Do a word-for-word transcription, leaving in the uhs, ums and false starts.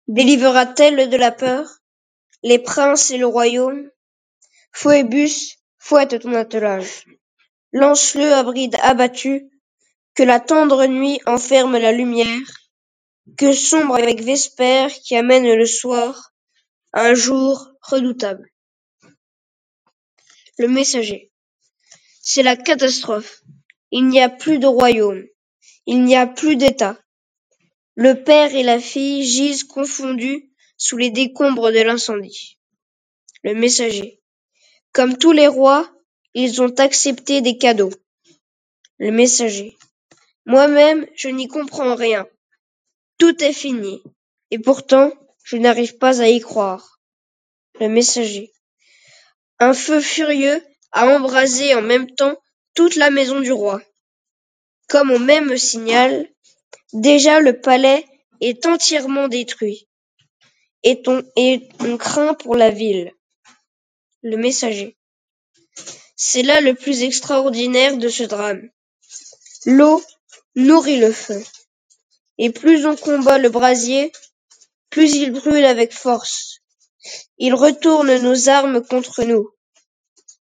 Délivrera-t-elle de la peur les princes et le royaume? Phoebus, fouette ton attelage. Lance-le à bride abattue, que la tendre nuit enferme la lumière, que sombre avec Vespère qui amène le soir, un jour redoutable. Le messager. C'est la catastrophe. Il n'y a plus de royaume. Il n'y a plus d'État. Le père et la fille gisent confondus sous les décombres de l'incendie. Le messager. Comme tous les rois, ils ont accepté des cadeaux. Le messager. Moi-même, je n'y comprends rien. Tout est fini. Et pourtant, je n'arrive pas à y croire. Le messager. Un feu furieux a embrasé en même temps toute la maison du roi. Comme au même signal, déjà le palais est entièrement détruit. Et on, et on craint pour la ville. Le messager. C'est là le plus extraordinaire de ce drame. L'eau nourrit le feu. Et plus on combat le brasier, plus il brûle avec force. Il retourne nos armes contre nous.